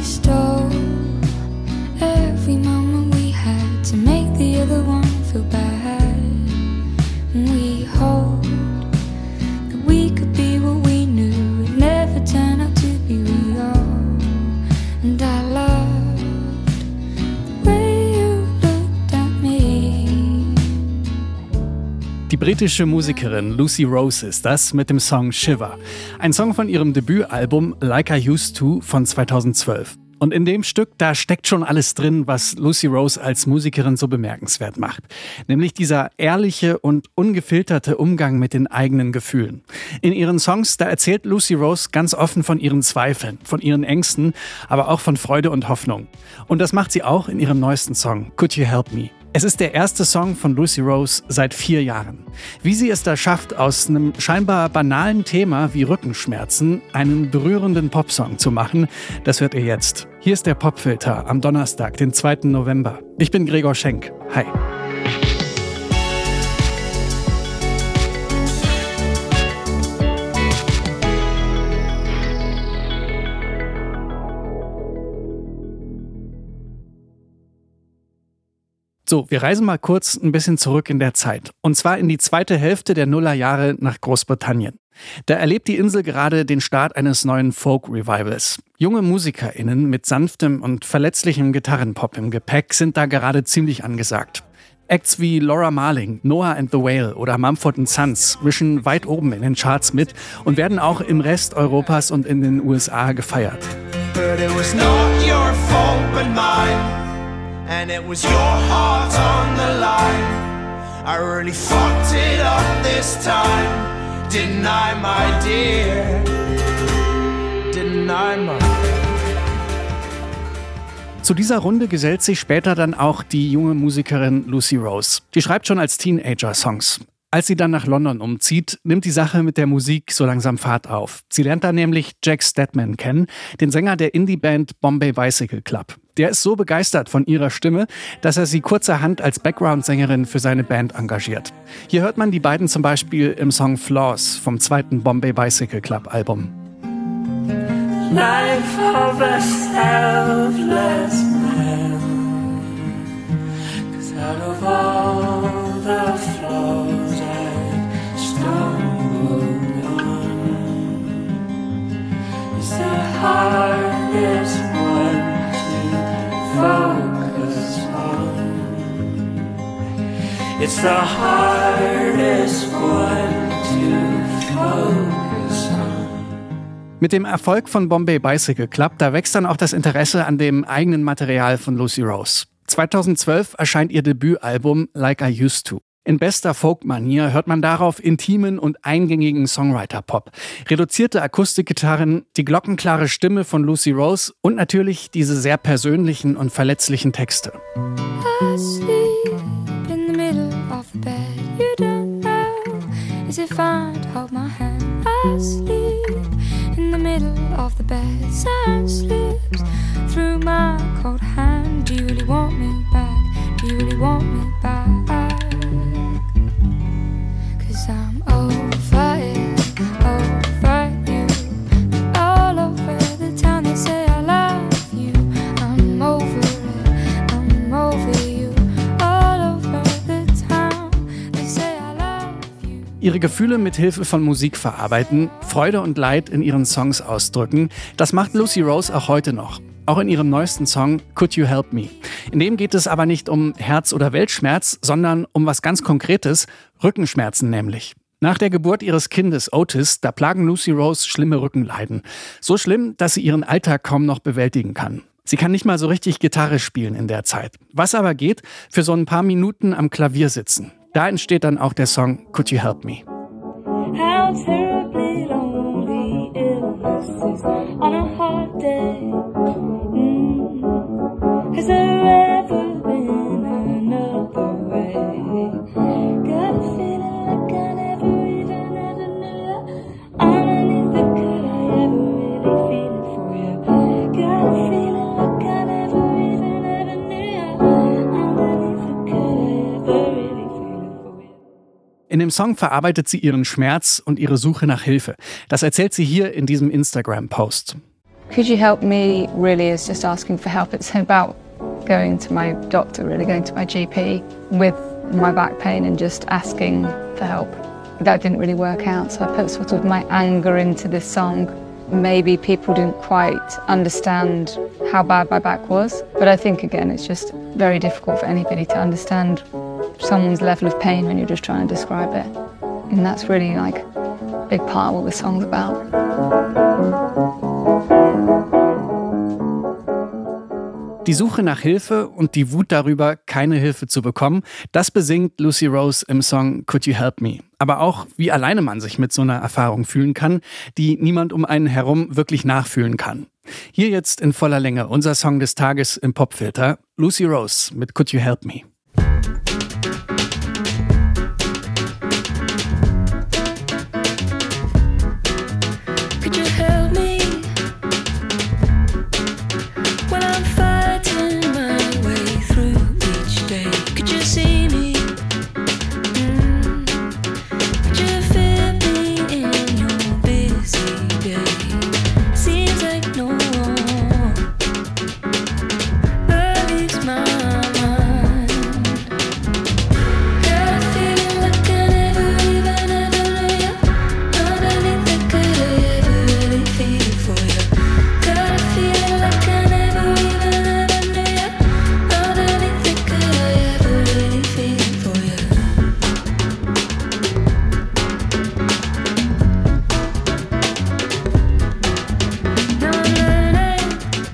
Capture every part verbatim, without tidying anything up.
stole every moment we had to make the other one feel bad. And we hoped that we could be what we knew. It never turned out to be real. And I loved the way you looked at me. Die britische Musikerin Lucy Rose ist das mit dem Song Shiver. Ein Song von ihrem Debütalbum Like I Used To von zweitausendzwölf. Und in dem Stück, da steckt schon alles drin, was Lucy Rose als Musikerin so bemerkenswert macht. Nämlich dieser ehrliche und ungefilterte Umgang mit den eigenen Gefühlen. In ihren Songs, da erzählt Lucy Rose ganz offen von ihren Zweifeln, von ihren Ängsten, aber auch von Freude und Hoffnung. Und das macht sie auch in ihrem neuesten Song, Could You Help Me? Es ist der erste Song von Lucy Rose seit vier Jahren. Wie sie es da schafft, aus einem scheinbar banalen Thema wie Rückenschmerzen einen berührenden Popsong zu machen, das hört ihr jetzt. Hier ist der Popfilter am Donnerstag, den zweiten November. Ich bin Gregor Schenk. Hi. So, wir reisen mal kurz ein bisschen zurück in der Zeit. Und zwar in die zweite Hälfte der Nullerjahre nach Großbritannien. Da erlebt die Insel gerade den Start eines neuen Folk-Revivals. Junge MusikerInnen mit sanftem und verletzlichem Gitarrenpop im Gepäck sind da gerade ziemlich angesagt. Acts wie Laura Marling, Noah and the Whale oder Mumford and Sons mischen weit oben in den Charts mit und werden auch im Rest Europas und in den U S A gefeiert. But it was not your fault but mine. And it was your heart on the line. I really fucked it up this time. Didn't I, my dear? Didn't I, my Zu dieser Runde gesellt sich später dann auch die junge Musikerin Lucy Rose. Die schreibt schon als Teenager Songs. Als sie dann nach London umzieht, nimmt die Sache mit der Musik so langsam Fahrt auf. Sie lernt da nämlich Jack Stedman kennen, den Sänger der Indie-Band Bombay Bicycle Club. Der ist so begeistert von ihrer Stimme, dass er sie kurzerhand als Background-Sängerin für seeine Band engagiert. Hier hört man die beiden zum Beispiel im Song Flaws vom zweiten Bombay Bicycle Club Album. Life of a selfless man, 'cause out of all the flaws I stumbled on, it's the hardest one to focus on. It's the hardest one to focus on. Mit dem Erfolg von Bombay Bicycle Club, da wächst dann auch das Interesse an dem eigenen Material von Lucy Rose. zweitausendzwölf erscheint ihr Debütalbum Like I Used To. In bester Folk-Manier hört man darauf intimen und eingängigen Songwriter-Pop, reduzierte Akustikgitarren, die glockenklare Stimme von Lucy Rose und natürlich diese sehr persönlichen und verletzlichen Texte. I sleep in the middle of the bed. You don't know, is it fine to hold my hand? I sleep in the middle of the bed. Sand slips through my cold hand. Do you really want me back? Do you really want me back? 'Cause I'm over it, over you. All over the town they say I love you. I'm over it, I'm over you. All over the town they say I love you. Ihre Gefühle mit Hilfe von Musik verarbeiten, Freude und Leid in ihren Songs ausdrücken, das macht Lucy Rose auch heute noch. Auch in ihrem neuesten Song Could You Help Me? In dem geht es aber nicht um Herz- oder Weltschmerz, sondern um was ganz Konkretes, Rückenschmerzen nämlich. Nach der Geburt ihres Kindes Otis, da plagen Lucy Rose schlimme Rückenleiden. So schlimm, dass sie ihren Alltag kaum noch bewältigen kann. Sie kann nicht mal so richtig Gitarre spielen in der Zeit. Was aber geht, für so ein paar Minuten am Klavier sitzen. Da entsteht dann auch der Song Could You Help Me? How terribly lonely illness is on a hot day. Mm. Has there ever been another way? Got a feeling like I never even ever knew. Underneath the could I ever really feel it for you? Got a feeling like I never even ever knew. Underneath the could I ever really feel it for you? In dem Song verarbeitet sie ihren Schmerz und ihre Suche nach Hilfe. Das erzählt sie hier in diesem Instagram-Post. Could you help me really is just asking for help. It's about going to my doctor, really going to my G P with my back pain and just asking for help. That didn't really work out, so I put sort of my anger into this song. Maybe people didn't quite understand how bad my back was, but I think again it's just very difficult for anybody to understand someone's level of pain when you're just trying to describe it. And that's really like a big part of what the song's about. Die Suche nach Hilfe und die Wut darüber, keine Hilfe zu bekommen, das besingt Lucy Rose im Song Could You Help Me? Aber auch, wie alleine man sich mit so einer Erfahrung fühlen kann, die niemand um einen herum wirklich nachfühlen kann. Hier jetzt in voller Länge unser Song des Tages im Popfilter, Lucy Rose mit Could You Help Me? Could you help me when I'm fighting my way through each day? Could you see me? Mm. Could you fit me in your busy day? Seems like no one relieves my mind. Got a feeling like I never even ever knew you. Underneath the could I ever really feel for you? Got a feeling like I never even ever knew you. Underneath the could I ever really feel for you? Now I'm learning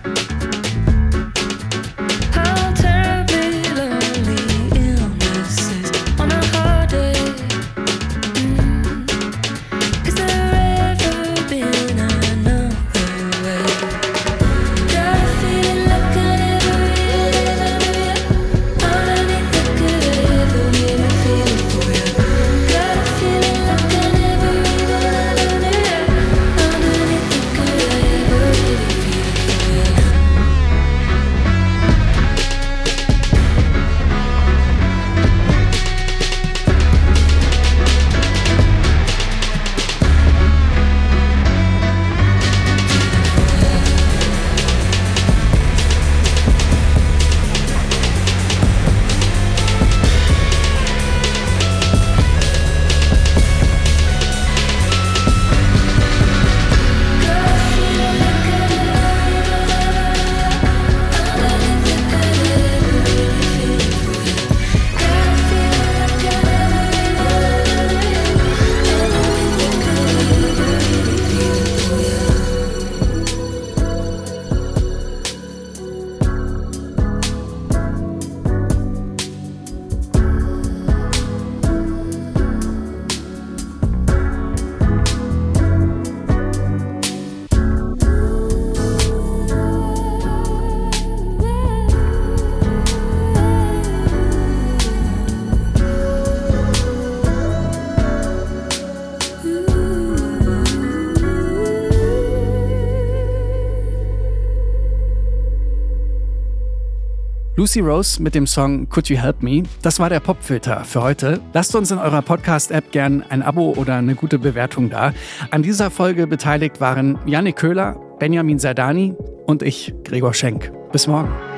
how terribly lonely illness is on a hard day. Mm. Is there ever been another way? Got a feeling like I never even knew you. Underneath the could I ever really feel for you? Got a feeling like I never even ever knew you. Underneath the could I ever really feel for you? Lucy Rose mit dem Song Could You Help Me? Das war der Popfilter für heute. Lasst uns in eurer Podcast-App gern ein Abo oder eine gute Bewertung da. An dieser Folge beteiligt waren Yannick Köhler, Benjamin Sardani und ich, Gregor Schenk. Bis morgen.